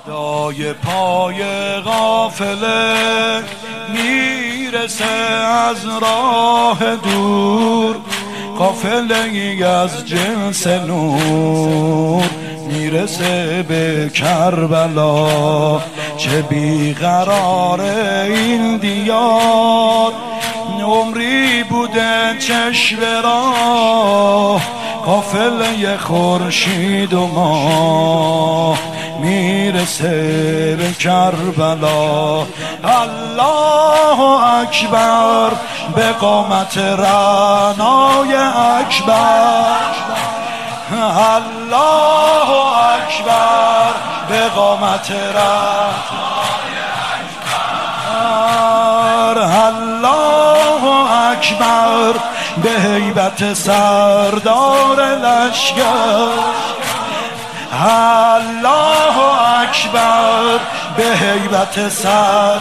دای پای قافله میرسه از راه دور، قافله ای از جنس نور میرسه به کربلا. چه بیقرار این دیار، عمری بوده چشم راه، قافله خورشید و ماه میرسه به کربلا. الله اکبر به قامت رعنای اکبر، الله اکبر به قامت رعنای اکبر، الله اکبر به هیبت سردار لشکر، الله اکبر به هیبت سردار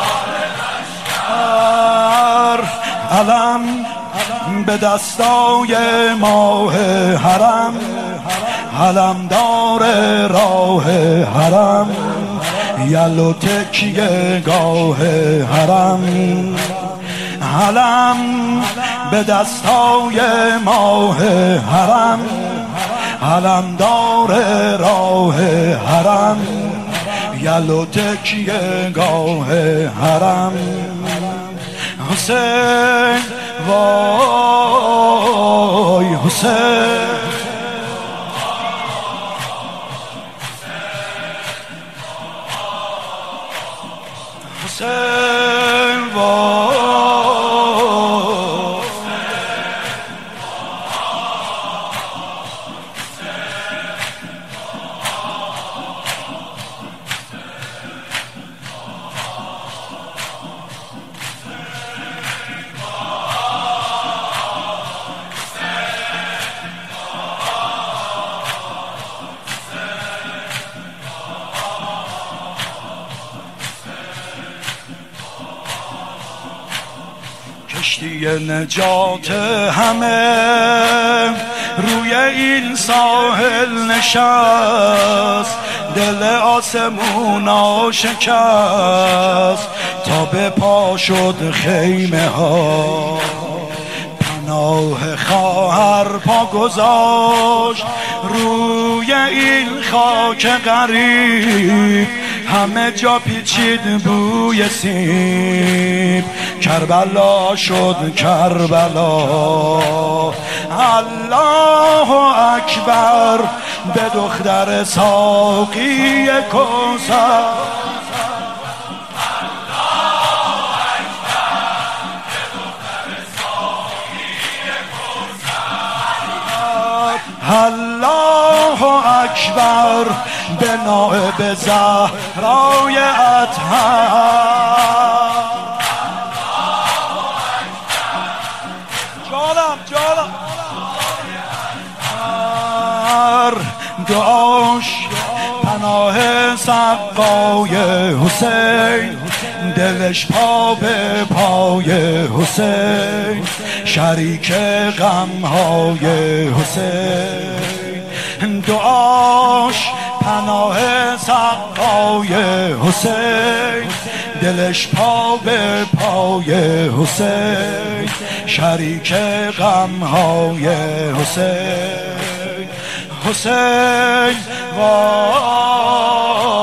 لشکر. علم به دستای ماه حرم، علمدار راه حرم، یلو تکیه گاه حرم. علم به دستای ماه حرم، علمدار راه حرم، یلو تکیه گاه حرم. حسین وای حسین، حسین وای، کشتی نجات همه روی این ساحل نشست، دل آسمونا شکست تا به پا شد خیمه ها. پناه خواهر پا گذاشت روی این خاک غریب، همه جا پیچید بوی سیب، کربلا شد کربلا. الله اکبر به دختر ساقی کوثر، الله اکبر به نائب زهرای اطهر. جانم دعاش پناه سقای حسین، دلش پا به پای حسین، شریک غمهای حسین. دعاش پناه سقای حسین، دلش پا به پای حسین، شریک غمهای حسین. حسین وای